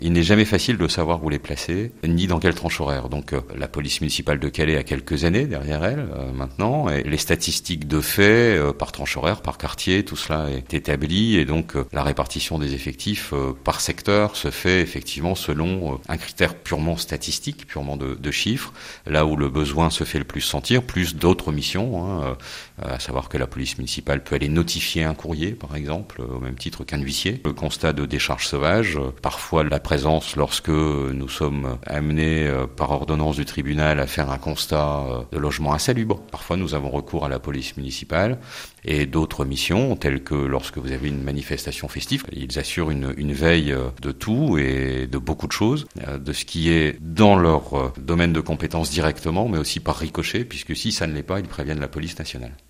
Il n'est jamais facile de savoir où les placer, ni dans quelle tranche horaire. Donc la police municipale de Calais a quelques années derrière elle maintenant, et les statistiques de fait, par tranche horaire, par quartier, tout cela est établi, et donc la répartition des effectifs par secteur se fait effectivement selon un critère purement statistique, purement de chiffres, là où le besoin se fait le plus sentir, plus d'autres missions, à savoir que la police municipale peut aller notifier un courrier, par exemple, au même titre qu'un huissier. Le constat de décharge sauvage, parfois la présence lorsque nous sommes amenés par ordonnance du tribunal à faire un constat de logement insalubre. Parfois nous avons recours à la police municipale et d'autres missions telles que lorsque vous avez une manifestation festive. Ils assurent une veille de tout et de beaucoup de choses, de ce qui est dans leur domaine de compétences directement mais aussi par ricochet, puisque si ça ne l'est pas, ils préviennent la police nationale.